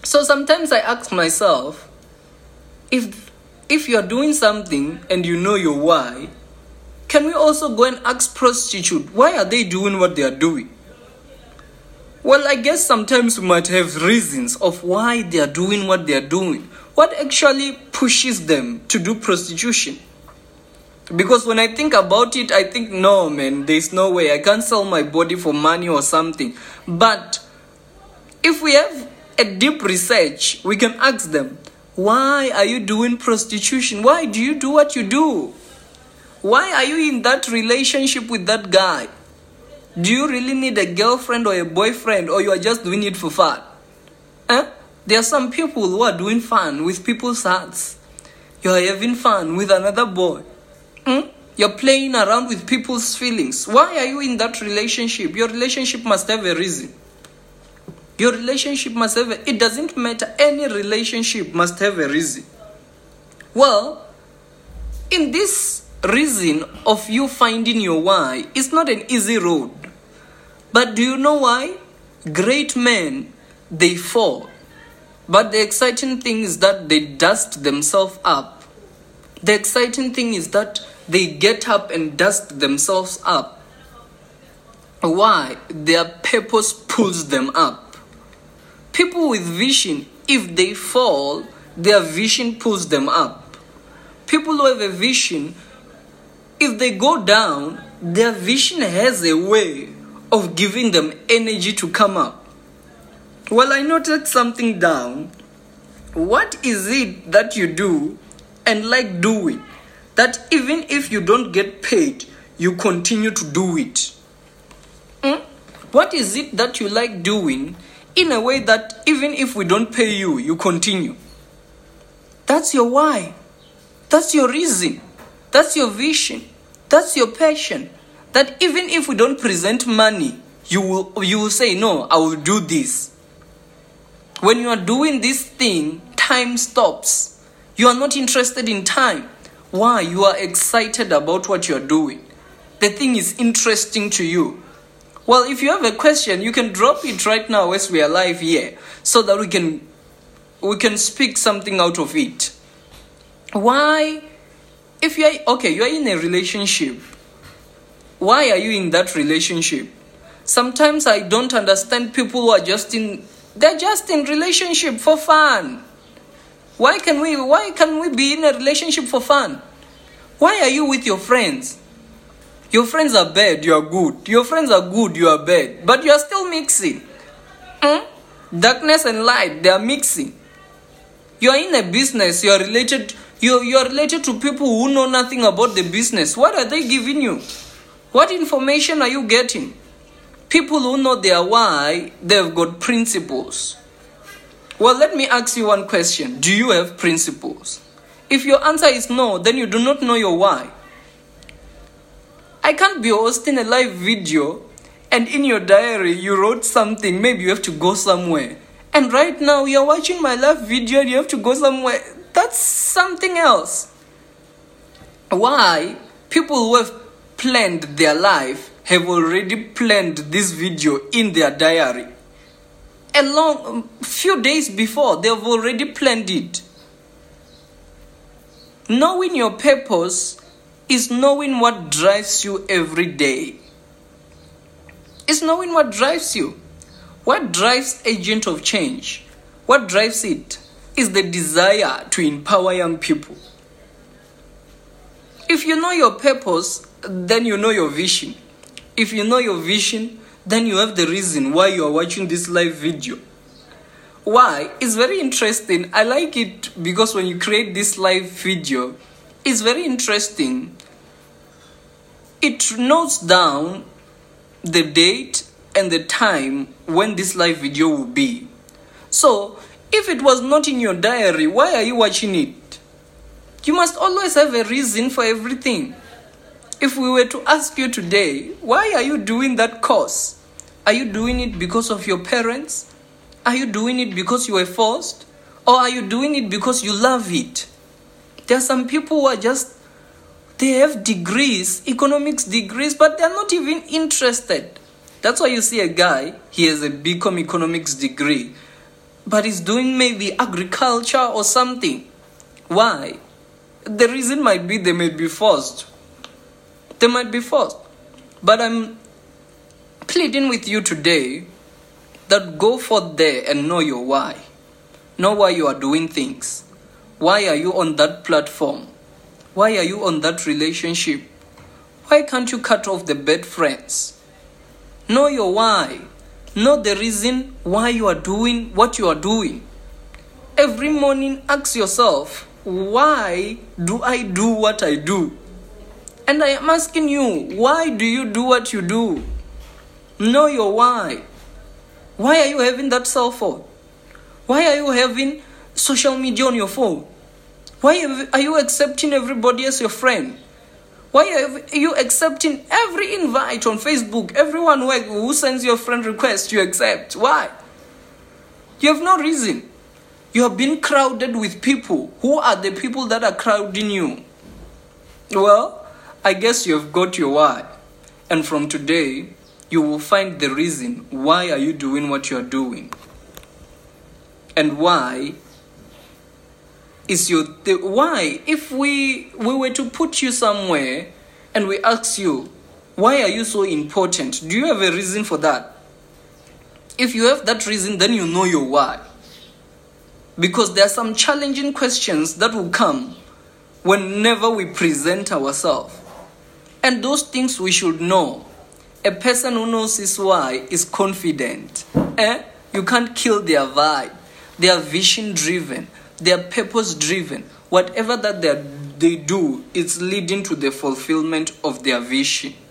So sometimes I ask myself, if you're doing something and you know your why, can we also go and ask prostitute, why are they doing what they are doing? Well, I guess sometimes we might have reasons of why they are doing what they are doing. What actually pushes them to do prostitution? Because when I think about it, I think, no, man, there's no way. I can't sell my body for money or something. But if we have a deep research, we can ask them, why are you doing prostitution? Why do you do what you do? Why are you in that relationship with that guy? Do you really need a girlfriend or a boyfriend, or you are just doing it for fun? There are some people who are doing fun with people's hearts. You are having fun with another boy. You're playing around with people's feelings. Why are you in that relationship? Your relationship must have a reason. Your relationship must have it doesn't matter. Any relationship must have a reason. Well, in this reason of you finding your why, it's not an easy road. But do you know why? Great men, they fall. But the exciting thing is that they dust themselves up. The exciting thing is that they get up and dust themselves up. Why? Their purpose pulls them up. People with vision, if they fall, their vision pulls them up. People who have a vision, if they go down, their vision has a way of giving them energy to come up. Well, I noted something down. What is it that you do and like doing, that even if you don't get paid, you continue to do it? What is it that you like doing in a way that even if we don't pay you, you continue? That's your why. That's your reason. That's your vision. That's your passion. That even if we don't present money, you will say, no, I will do this. When you are doing this thing, time stops. You are not interested in time. Why? You are excited about what you are doing. The thing is interesting to you. Well, if you have a question, you can drop it right now as we are live here, so that we can speak something out of it. Why? If you are in a relationship. Why are you in that relationship? Sometimes I don't understand people who are they're just in relationship for fun. Why can we be in a relationship for fun? Why are you with your friends? Your friends are bad, you are good. Your friends are good, you are bad. But you are still mixing. Darkness and light, they are mixing. You are in a business, you are related to people who know nothing about the business. What are they giving you? What information are you getting? People who know their why, they've got principles. Well, let me ask you one question. Do you have principles? If your answer is no, then you do not know your why. I can't be hosting a live video and in your diary you wrote something. Maybe you have to go somewhere. And right now you're watching my live video and you have to go somewhere. That's something else. Why? People who have planned their life have already planned this video in their diary. A few days before, they have already planned it. Knowing your purpose is knowing what drives you every day. It's knowing what drives you. What drives Agent of Change? What drives it is the desire to empower young people. If you know your purpose, then you know your vision. If you know your vision, then you have the reason why you are watching this live video. Why? It's very interesting. I like it because when you create this live video, it's very interesting. It notes down the date and the time when this live video will be. So, if it was not in your diary, why are you watching it? You must always have a reason for everything. If we were to ask you today, why are you doing that course? Are you doing it because of your parents? Are you doing it because you were forced? Or are you doing it because you love it? There are some people who are they have degrees, economics degrees, but they're not even interested. That's why you see a guy, he has a BCom economics degree. but is doing maybe agriculture or something. Why? The reason might be they might be forced. They might be forced. But I'm pleading with you today that go forth there and know your why. Know why you are doing things. Why are you on that platform? Why are you on that relationship? Why can't you cut off the bad friends? Know your why. Know the reason why you are doing what you are doing. Every morning ask yourself, why do I do what I do? And I am asking you, why do you do what you do? Know your why. Why are you having that cell phone? Why are you having social media on your phone? Why are you accepting everybody as your friend? Why are you accepting every invite on Facebook? Everyone who sends you a friend request, you accept. Why? You have no reason. You have been crowded with people. Who are the people that are crowding you? Well, I guess you have got your why. And from today, you will find the reason why are you doing what you are doing. And why is why? If we were to put you somewhere and we ask you, why are you so important? Do you have a reason for that? If you have that reason, then you know your why. Because there are some challenging questions that will come whenever we present ourselves. And those things we should know. A person who knows his why is confident. You can't kill their vibe. They are vision driven. They are purpose driven. Whatever that they do, it's leading to the fulfillment of their vision.